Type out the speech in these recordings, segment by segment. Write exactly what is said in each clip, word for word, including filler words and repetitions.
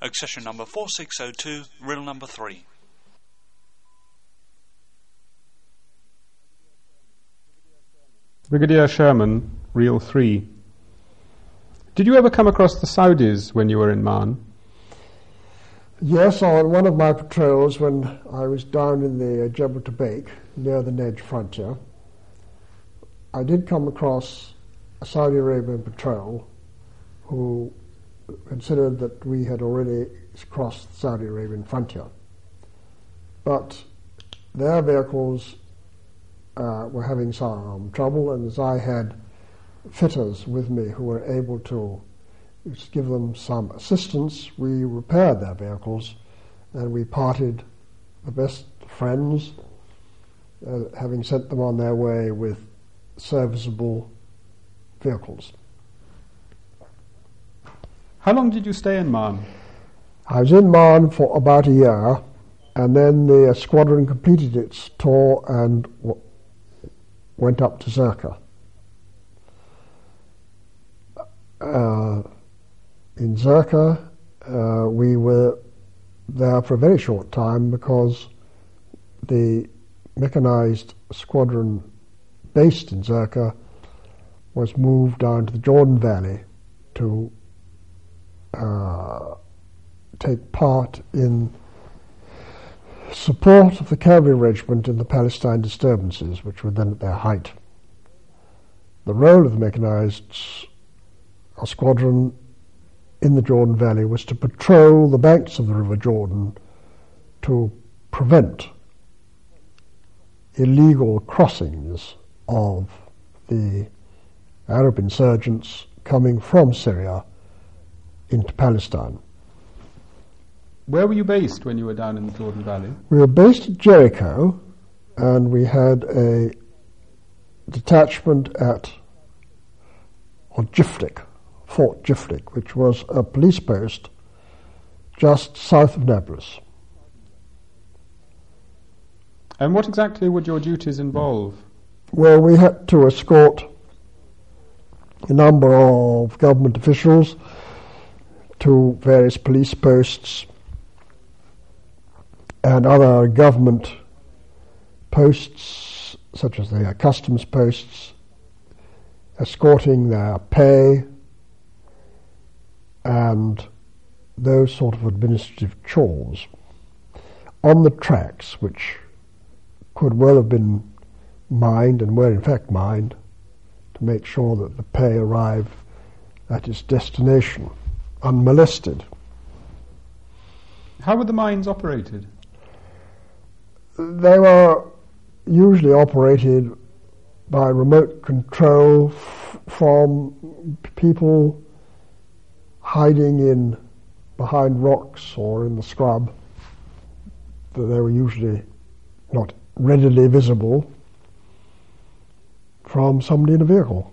accession number four six zero two, reel number three. Brigadier Sherman, reel three. Did you ever come across the Saudis when you were in Man? Yes, on one of my patrols when I was down in the uh, Jebel Tabaik, near the Nejd frontier, I did come across a Saudi Arabian patrol who considered that we had already crossed the Saudi Arabian frontier. But their vehicles uh, were having some trouble, and as I had fitters with me who were able to give them some assistance, we repaired their vehicles, and we parted the best friends, uh, having sent them on their way with serviceable vehicles. How long did you stay in Man? I was in Man for about a year, and then the squadron completed its tour and w- went up to Zirka. Uh, in Zirka, uh, we were there for a very short time because the mechanized squadron based in Zirka was moved down to the Jordan Valley to uh, take part in support of the cavalry regiment in the Palestine disturbances, which were then at their height. The role of the mechanized squadron in the Jordan Valley was to patrol the banks of the River Jordan to prevent illegal crossings of the Arab insurgents coming from Syria into Palestine. Where were you based when you were down in the Jordan Valley? We were based at Jericho, and we had a detachment at or Jiflik, Fort Jiflik, which was a police post just south of Nablus. And what exactly would your duties involve? Well, we had to escort a number of government officials to various police posts and other government posts, such as the customs posts, escorting their pay and those sort of administrative chores on the tracks, which could well have been mined and were in fact mined to make sure that the pay arrived at its destination unmolested. How were the mines operated? They were usually operated by remote control f- from people hiding in behind rocks or in the scrub. They were usually not readily visible from somebody in a vehicle.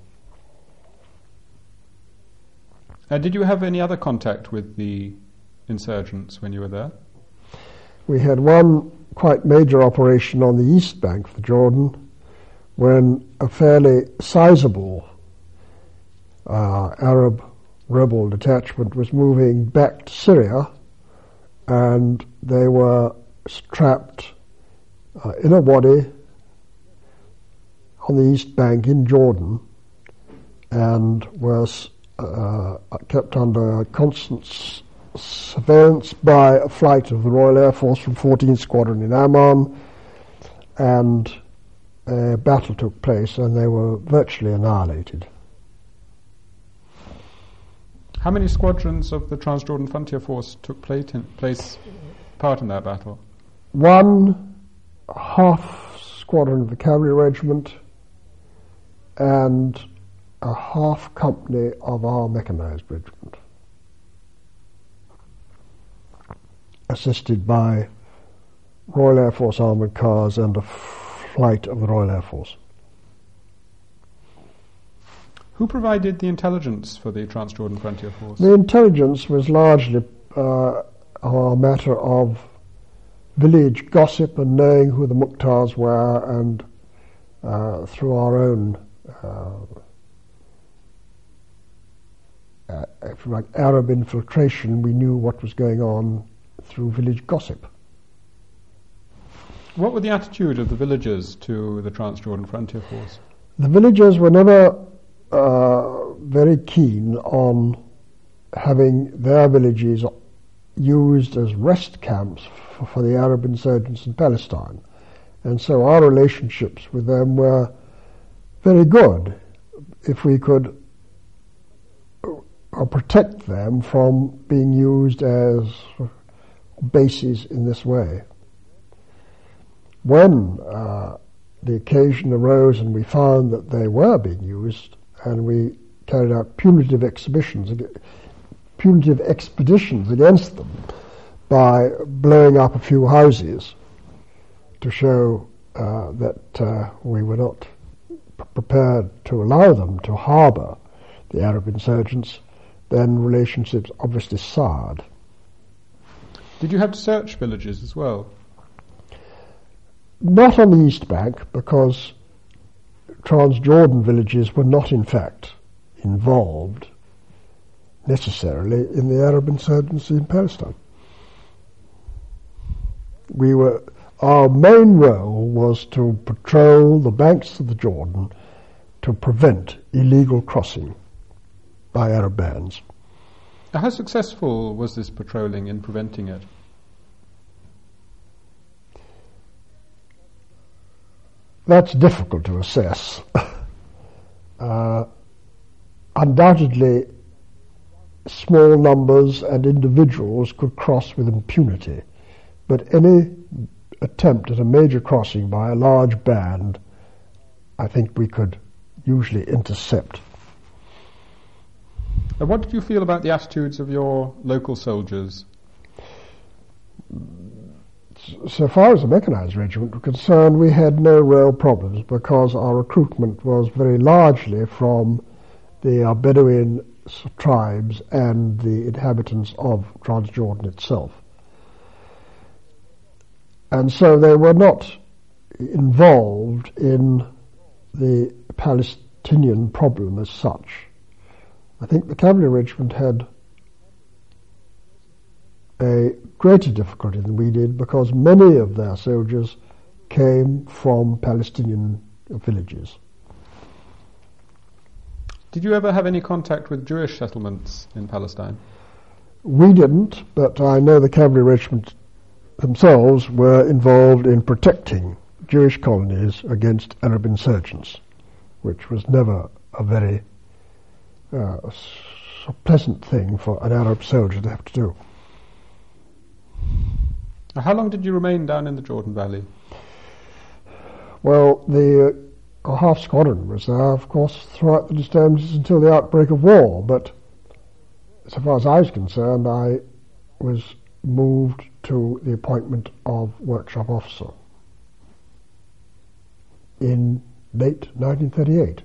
Uh, did you have any other contact with the insurgents when you were there? We had one quite major operation on the east bank of the Jordan when a fairly sizable uh, Arab rebel detachment was moving back to Syria, and they were trapped uh, in a wadi on the east bank in Jordan and was uh, kept under constant s- surveillance by a flight of the Royal Air Force from fourteenth Squadron in Amman, and a battle took place and they were virtually annihilated. How many squadrons of the Transjordan Frontier Force took place, in, place part in that battle? One half squadron of the cavalry regiment and a half company of our mechanized regiment, assisted by Royal Air Force armoured cars and a flight of the Royal Air Force. Who provided the intelligence for the Transjordan Frontier Force? The intelligence was largely uh, a matter of village gossip and knowing who the Muqtars were, and uh, through our own uh, if you like, Arab infiltration, we knew what was going on through village gossip. What were the attitude of the villagers to the Transjordan Frontier Force? The villagers were never uh, very keen on having their villages used as rest camps for, for the Arab insurgents in Palestine. And so our relationships with them were very good if we could uh, protect them from being used as bases in this way. When uh, the occasion arose and we found that they were being used, and we carried out punitive exhibitions, punitive expeditions against them by blowing up a few houses to show uh, that uh, we were not p- prepared to allow them to harbour the Arab insurgents, then relationships obviously soured. Did you have to search villages as well? Not on the East Bank, because Transjordan villages were not in fact involved necessarily in the Arab insurgency in Palestine. We were, our main role was to patrol the banks of the Jordan to prevent illegal crossing by Arab bands. How successful was this patrolling in preventing it? That's difficult to assess. uh, undoubtedly, small numbers and individuals could cross with impunity, but any attempt at a major crossing by a large band, I think we could usually intercept. And what did you feel about the attitudes of your local soldiers? So far as the mechanized regiment were concerned, we had no real problems because our recruitment was very largely from the uh, Bedouin tribes and the inhabitants of Transjordan itself. And so they were not involved in the Palestinian problem as such. I think the cavalry regiment had a greater difficulty than we did because many of their soldiers came from Palestinian villages. Did you ever have any contact with Jewish settlements in Palestine? We didn't, but I know the cavalry regiment themselves were involved in protecting Jewish colonies against Arab insurgents, which was never a very uh, a pleasant thing for an Arab soldier to have to do. How long did you remain down in the Jordan Valley? Well, the uh, half squadron was there, of course, throughout the disturbances until the outbreak of war, but so far as I was concerned, I was moved to the appointment of workshop officer in late nineteen thirty-eight.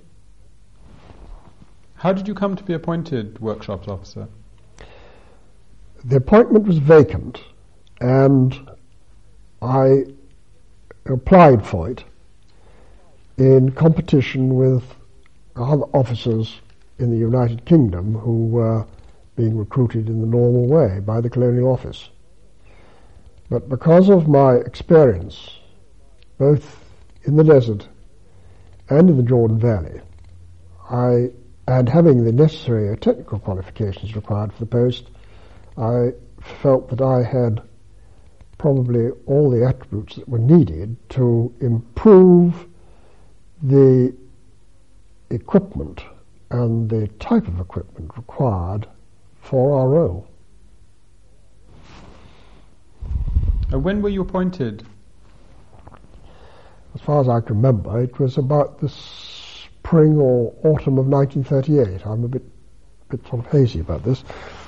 How did you come to be appointed workshops officer? The appointment was vacant, and I applied for it in competition with other officers in the United Kingdom who were being recruited in the normal way by the Colonial Office. But because of my experience, both in the desert and in the Jordan Valley, I, and having the necessary technical qualifications required for the post, I felt that I had probably all the attributes that were needed to improve the equipment and the type of equipment required for our role. And when were you appointed? As far as I can remember, it was about the spring or autumn of nineteen thirty-eight. I'm a bit, bit sort of hazy about this.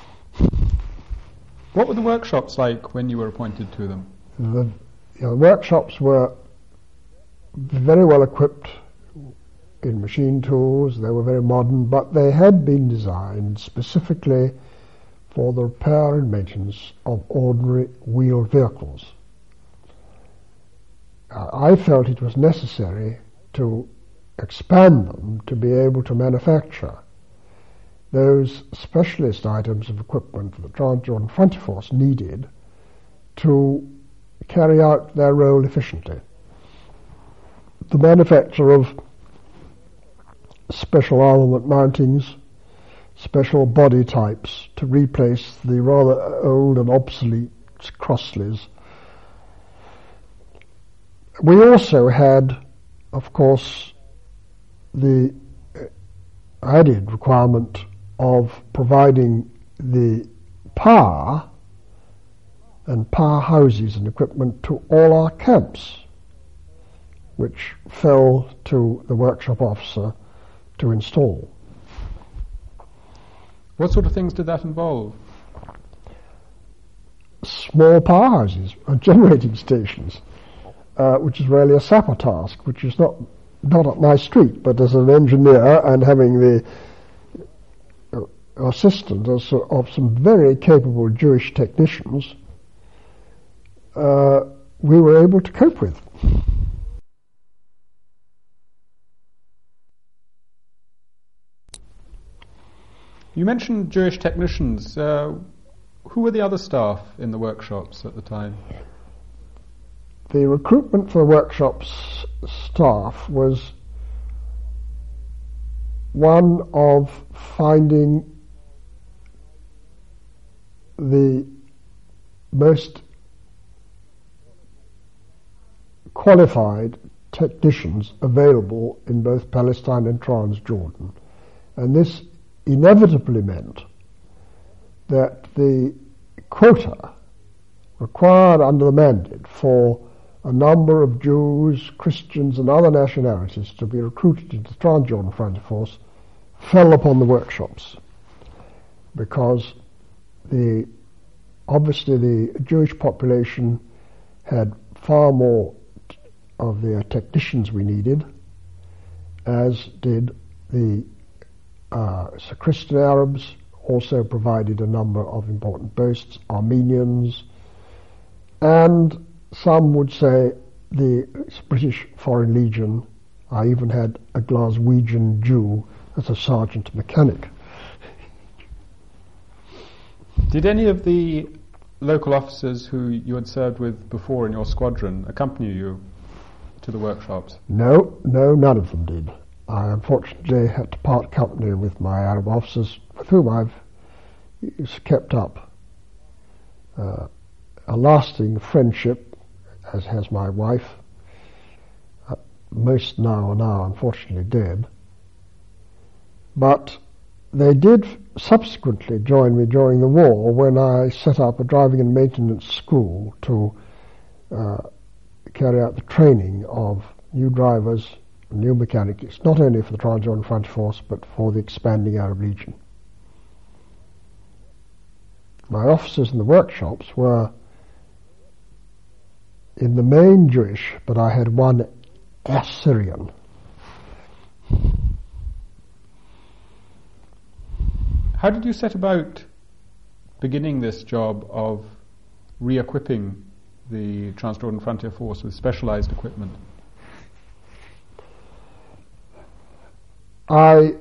What were the workshops like when you were appointed to them? The you know, workshops were very well equipped in machine tools. They were very modern, but they had been designed specifically for the repair and maintenance of ordinary wheeled vehicles. Uh, I felt it was necessary to expand them to be able to manufacture those specialist items of equipment that the Transjordan Frontier Force needed to carry out their role efficiently. The manufacture of special armament mountings, special body types to replace the rather old and obsolete Crossleys. We also had, of course, the added requirement of providing the power and power houses and equipment to all our camps, which fell to the workshop officer to install. What sort of things did that involve? Small power houses and generating stations, uh, which is really a sapper task, which is not not up my street, but as an engineer and having the uh, assistance of, of some very capable Jewish technicians, uh, we were able to cope with. You mentioned Jewish technicians. Uh, who were the other staff in the workshops at the time? The recruitment for the workshops staff was one of finding the most qualified technicians available in both Palestine and Transjordan. And this inevitably meant that the quota required under the mandate for a number of Jews, Christians and other nationalities to be recruited into the Transjordan Frontier Force fell upon the workshops, because the obviously the Jewish population had far more of the technicians we needed, as did the uh, Christian Arabs. Also provided a number of important posts, Armenians, and some would say the British Foreign Legion. I even had a Glaswegian Jew as a sergeant mechanic. Did any of the local officers who you had served with before in your squadron accompany you to the workshops? No, no, none of them did. I unfortunately had to part company with my Arab officers, with whom I've kept up uh, a lasting friendship, as has my wife. Uh, most now are now unfortunately dead. But they did subsequently join me during the war when I set up a driving and maintenance school to uh, carry out the training of new drivers, new mechanics, not only for the Transjordan Frontier Force but for the expanding Arab Legion. My officers in the workshops were in the main Jewish, but I had one Assyrian. How did you set about beginning this job of re-equipping the Transjordan Frontier Force with specialized equipment? I,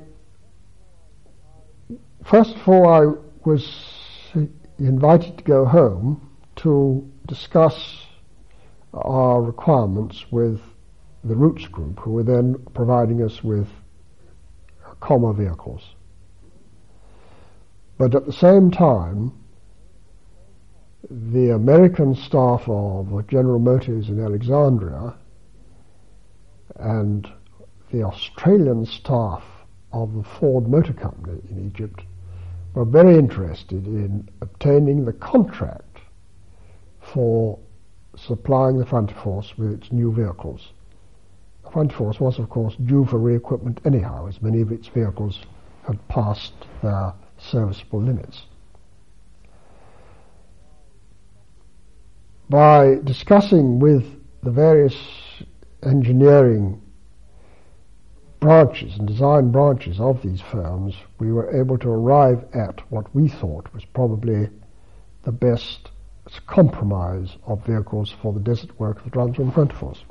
first of all, I was invited to go home to discuss our requirements with the Roots Group, who were then providing us with comma vehicles. But at the same time, the American staff of General Motors in Alexandria and the Australian staff of the Ford Motor Company in Egypt were very interested in obtaining the contract for supplying the Frontier Force with its new vehicles. The Frontier Force was, of course, due for re-equipment anyhow, as many of its vehicles had passed their serviceable limits. By discussing with the various engineering branches and design branches of these firms, we were able to arrive at what we thought was probably the best compromise of vehicles for the desert work of the Transjordan Frontier Force.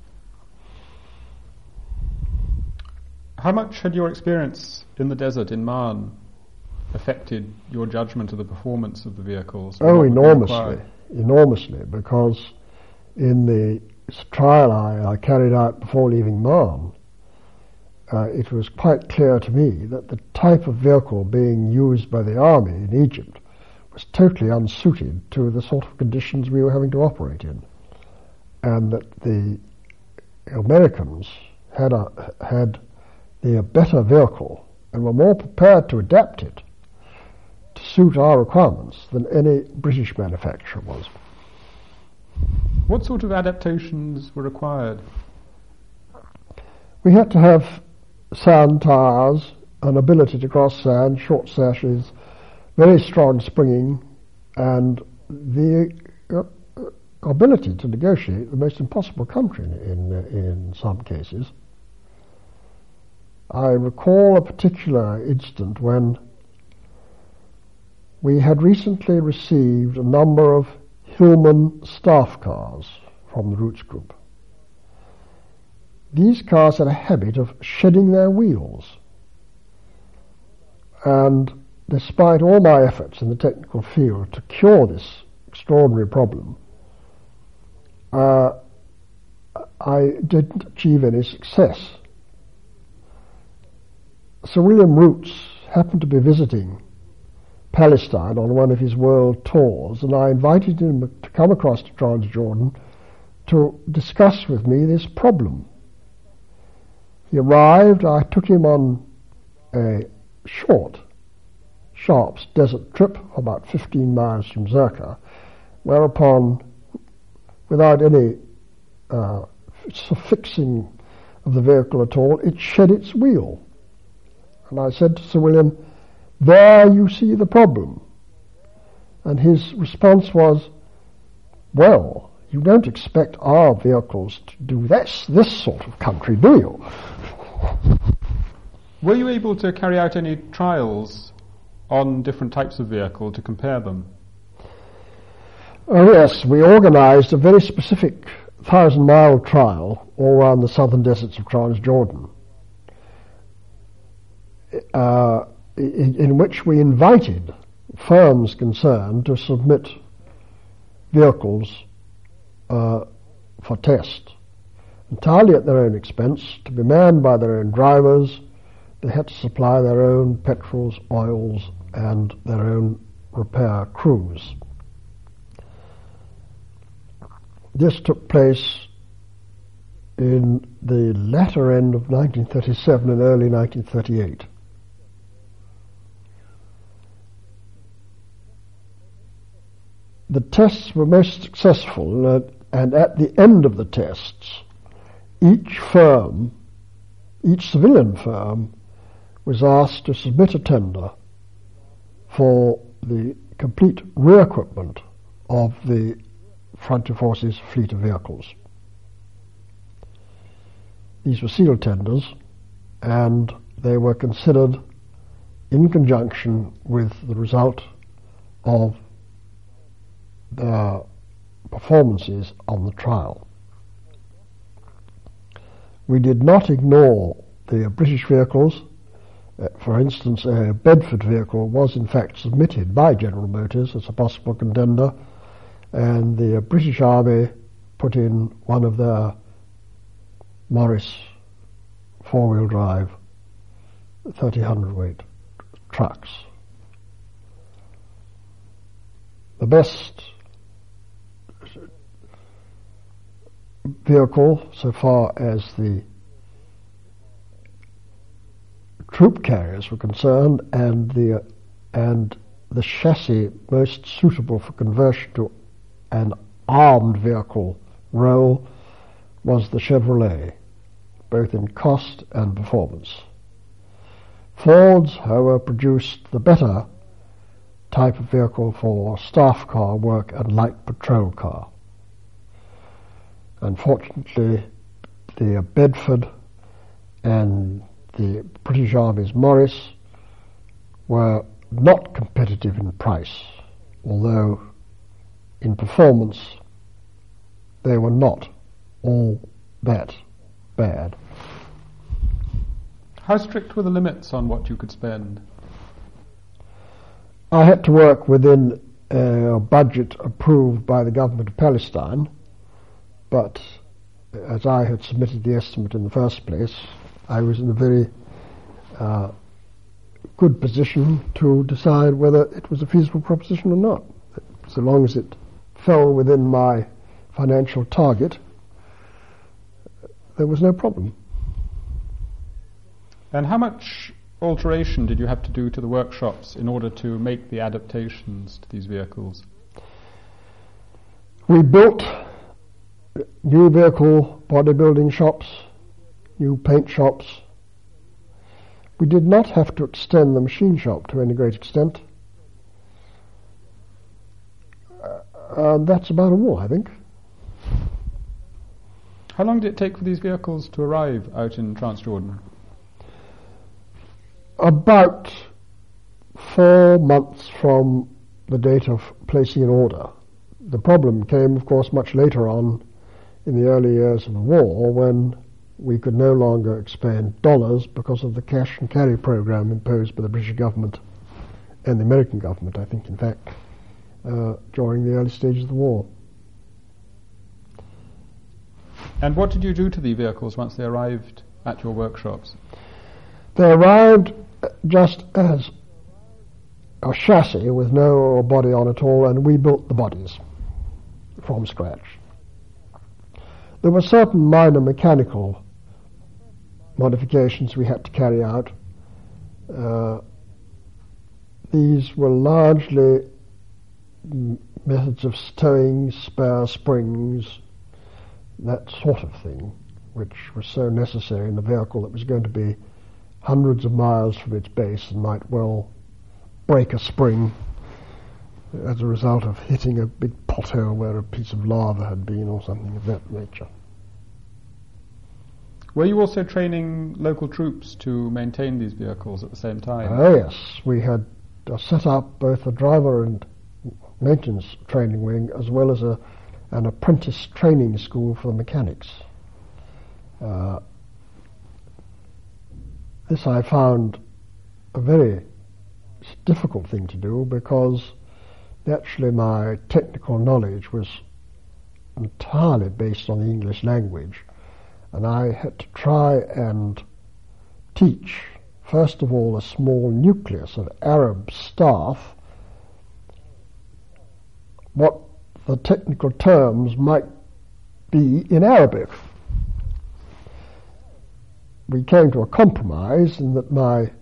How much had your experience in the desert in Ma'an affected your judgment of the performance of the vehicles? Oh, enormously, enormously, because in the trial I, I carried out before leaving Marne, uh, it was quite clear to me that the type of vehicle being used by the army in Egypt was totally unsuited to the sort of conditions we were having to operate in, and that the Americans had a, had the better vehicle and were more prepared to adapt it to suit our requirements than any British manufacturer was. What sort of adaptations were required? We had to have sand tires, an ability to cross sand, short sashes, very strong springing, and the uh, ability to negotiate the most impossible country in, in, in some cases. I recall a particular incident when we had recently received a number of Hillman staff cars from the Roots Group. These cars had a habit of shedding their wheels, and despite all my efforts in the technical field to cure this extraordinary problem, uh, I didn't achieve any success. Sir William Roots happened to be visiting Palestine on one of his world tours, and I invited him to come across to Transjordan to discuss with me this problem. He arrived, I took him on a short Sharps desert trip, about fifteen miles from Zirka, whereupon, without any uh, fixing of the vehicle at all, it shed its wheel. And I said to Sir William, "There you see the problem." And his response was, "Well, you don't expect our vehicles to do this, this sort of country, do you?" Were you able to carry out any trials on different types of vehicle to compare them? Oh yes, we organised a very specific thousand-mile trial all around the southern deserts of Transjordan, uh, in, in which we invited firms concerned to submit vehicles uh, for test, entirely at their own expense, to be manned by their own drivers. They had to supply their own petrols, oils, and their own repair crews. This took place in the latter end of nineteen thirty-seven and early nineteen thirty-eight. The tests were most successful, uh, and at the end of the tests, each firm, each civilian firm, was asked to submit a tender for the complete re-equipment of the Frontier Forces fleet of vehicles. These were sealed tenders, and they were considered in conjunction with the result of their performances on the trial. We did not ignore the British vehicles. Uh, for instance, a Bedford vehicle was in fact submitted by General Motors as a possible contender, and the uh, British Army put in one of their Morris four-wheel drive thirty hundredweight trucks. The best vehicle, so far as the troop carriers were concerned, and the uh, and the chassis most suitable for conversion to an armed vehicle role, was the Chevrolet, both in cost and performance. Fords, however, produced the better type of vehicle for staff car work and light patrol car. Unfortunately, the Bedford and the British Army's Morris were not competitive in price, although in performance they were not all that bad. How strict were the limits on what you could spend? I had to work within a budget approved by the government of Palestine, but as I had submitted the estimate in the first place, I was in a very uh, good position to decide whether it was a feasible proposition or not. So long as it fell within my financial target, there was no problem. And how much alteration did you have to do to the workshops in order to make the adaptations to these vehicles? We built new vehicle bodybuilding shops, new paint shops. We did not have to extend the machine shop to any great extent. Uh, that's about all, I think. How long did it take for these vehicles to arrive out in Transjordan? About four months from the date of placing an order. The problem came, of course, much later on in the early years of the war, when we could no longer expend dollars because of the cash and carry program imposed by the British government and the American government, I think, in fact, uh, during the early stages of the war. And what did you do to the vehicles once they arrived at your workshops? They arrived just as a chassis with no body on at all, and we built the bodies from scratch. There were certain minor mechanical modifications we had to carry out. Uh, these were largely m- methods of stowing, spare springs, that sort of thing, which was so necessary in a vehicle that was going to be hundreds of miles from its base and might well break a spring as a result of hitting a big pothole where a piece of lava had been or something of that nature. Were you also training local troops to maintain these vehicles at the same time? Oh yes, we had uh, set up both a driver and maintenance training wing as well as a, an apprentice training school for the mechanics. Uh, this I found a very difficult thing to do because naturally my technical knowledge was entirely based on the English language, and I had to try and teach, first of all, a small nucleus of Arab staff what the technical terms might be in Arabic. We came to a compromise in that my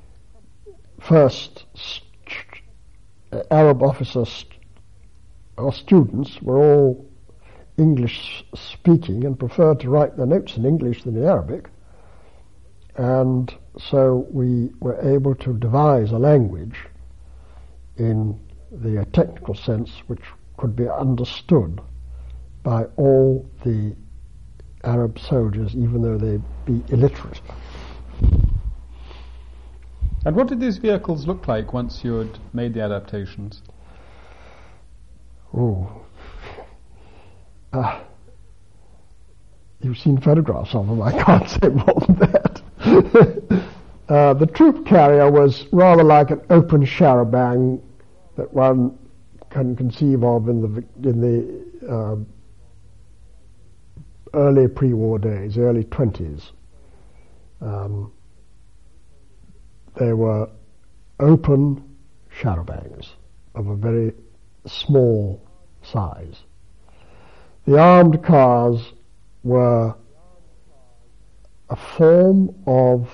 first st- Arab officers st- or students were all English speaking and preferred to write their notes in English than in Arabic, and so we were able to devise a language in the technical sense which could be understood by all the Arab soldiers, even though they be illiterate. And what did these vehicles look like once you had made the adaptations? Oh, uh, you've seen photographs of them. I can't say more than that. uh, the troop carrier was rather like an open charabanc that one can conceive of in the in the uh, early pre-war days, early twenties. Um, they were open charabancs of a very small size. The armed cars were a form of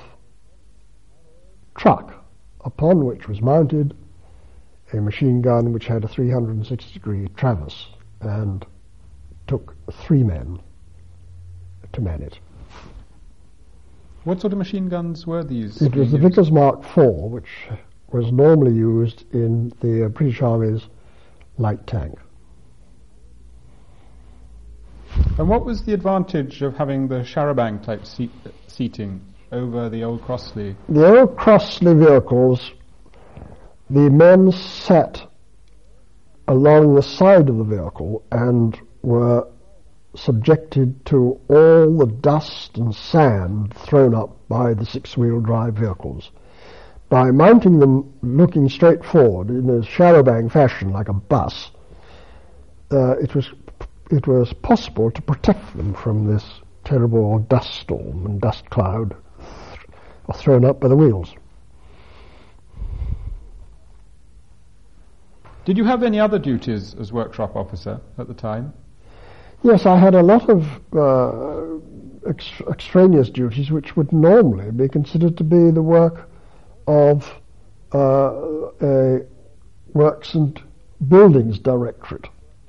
truck upon which was mounted a machine gun which had a three hundred sixty degree traverse and took three men to man it. What sort of machine guns were these? It was the Vickers Mark four, which was normally used in the British Army's light tank. And what was the advantage of having the charabanc type seat, seating over the old Crossley? The old Crossley vehicles, the men sat along the side of the vehicle and were subjected to all the dust and sand thrown up by the six-wheel drive vehicles. by mounting them looking straight forward in a shallow-bang fashion like a bus, uh, it was it was possible to protect them from this terrible dust storm and dust cloud th- thrown up by the wheels. Did you have any other duties as workshop officer at the time? Yes, I had a lot of uh, ex- extraneous duties which would normally be considered to be the work of uh, a Works and Buildings Directorate.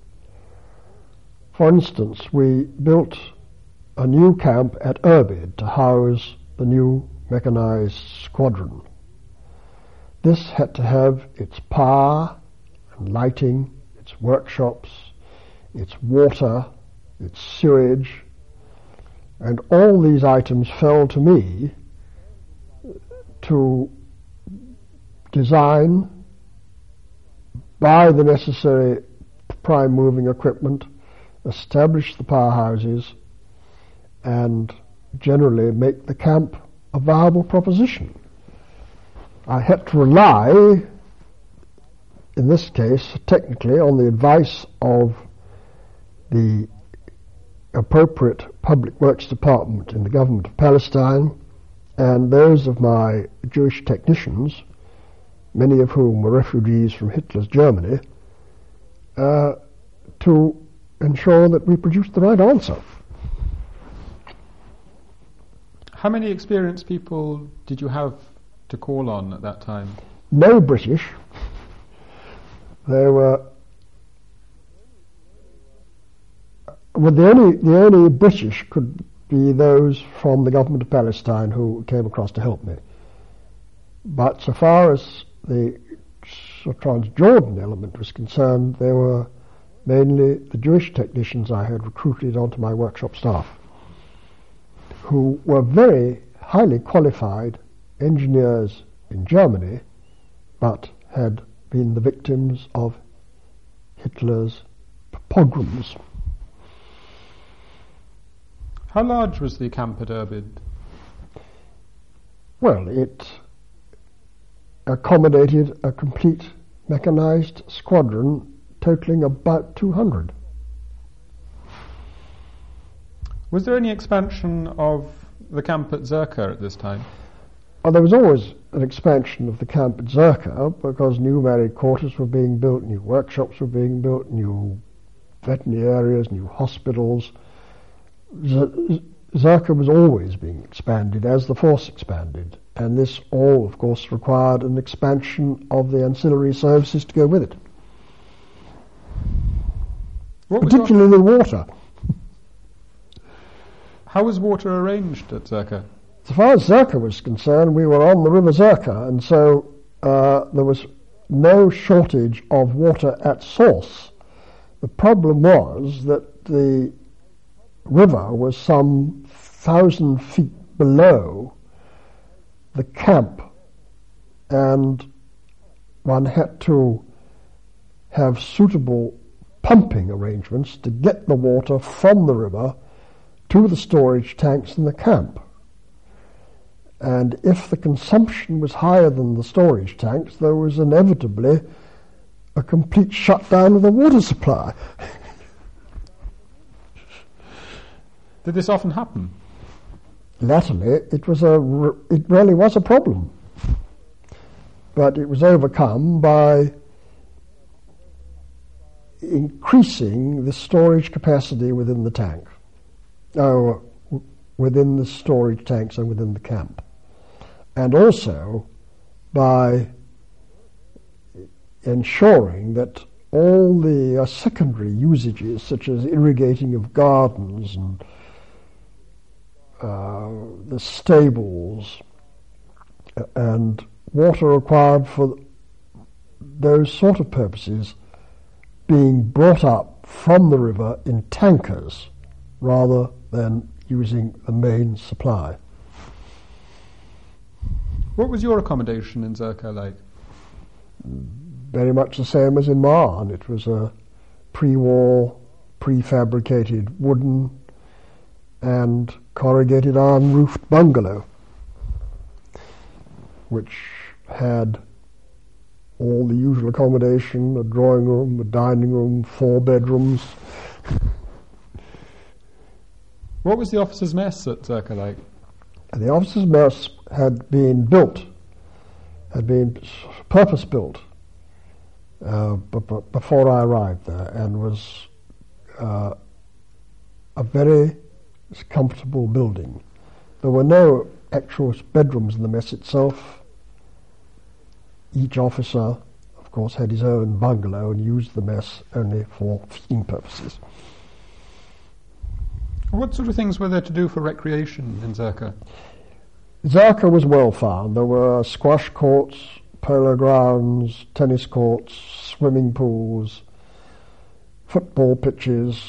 For instance, we built a new camp at Irbid to house the new mechanized squadron. This had to have its power and lighting, its workshops, its water, its sewage, and all these items fell to me to design, buy the necessary prime moving equipment, establish the powerhouses, and generally make the camp a viable proposition. I had to rely, in this case, technically, on the advice of the appropriate public works department in the government of Palestine and those of my Jewish technicians, many of whom were refugees from Hitler's Germany, uh, to ensure that we produced the right answer. How many experienced people did you have to call on at that time? No British. There were well, the only the only British could be those from the government of Palestine who came across to help me. But so far as the Transjordan element was concerned, there were mainly the Jewish technicians I had recruited onto my workshop staff, who were very highly qualified engineers in Germany, but had been the victims of Hitler's pogroms. How large was the camp at Irbid? Well, it accommodated a complete mechanized squadron totaling about two hundred. Was there any expansion of the camp at Zirka at this time? Well, there was always an expansion of the camp at Zirka because new married quarters were being built, new workshops were being built, new veterinary areas, new hospitals. Z- Zirka was always being expanded as the force expanded, and this all, of course, required an expansion of the ancillary services to go with it. What was Particularly your... water. How was water arranged at Zirka? As far as Zirka was concerned, we were on the river Zirka, and so uh, there was no shortage of water at source. The problem was that the river was some thousand feet below the camp, and one had to have suitable pumping arrangements to get the water from the river to the storage tanks in the camp. And if the consumption was higher than the storage tanks, there was inevitably a complete shutdown of the water supply. Did this often happen? Latterly, it was a it really was a problem, but it was overcome by increasing the storage capacity within the tank, oh, within the storage tanks and within the camp, and also by ensuring that all the uh, secondary usages, such as irrigating of gardens and uh, the stables and water required for those sort of purposes, being brought up from the river in tankers rather than using the main supply. What was your accommodation in Zirka like? Very much the same as in Marne. It was a pre-war, prefabricated wooden and corrugated iron roofed bungalow, which had all the usual accommodation, a drawing room, a dining room, four bedrooms. What was the officers' mess at Zirka like? And the officers' mess had been built, had been purpose-built uh, b- b- before I arrived there, and was uh, a very comfortable building. There were no actual bedrooms in the mess itself. Each officer, of course, had his own bungalow and used the mess only for feeding purposes. What sort of things were there to do for recreation in Zirka? Zirka was well found. There were squash courts, polo grounds, tennis courts, swimming pools, football pitches,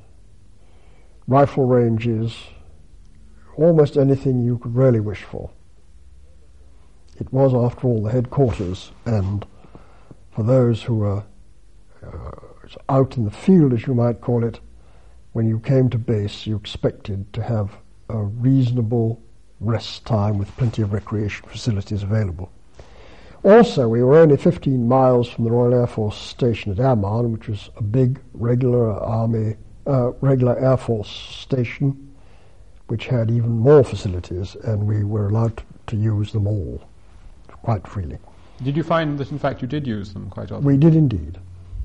rifle ranges, almost anything you could really wish for. It was, after all, the headquarters, and for those who were uh, out in the field, as you might call it, when you came to base, you expected to have a reasonable rest time with plenty of recreation facilities available. Also, we were only fifteen miles from the Royal Air Force station at Amman, which was a big regular army, uh, regular Air Force station, which had even more facilities, and we were allowed to, to use them all quite freely. Did you find that, in fact, you did use them quite often? We did indeed.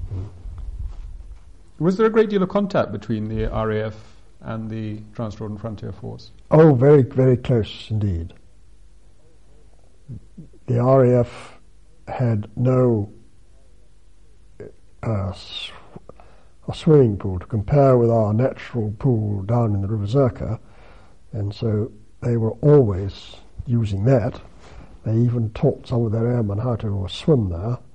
Was there a great deal of contact between the R A F and the Trans-Jordan Frontier Force? Oh, very, very close indeed. The R A F had no uh, sw- a swimming pool to compare with our natural pool down in the River Zirka, and so they were always using that. They even taught some of their airmen how to swim there.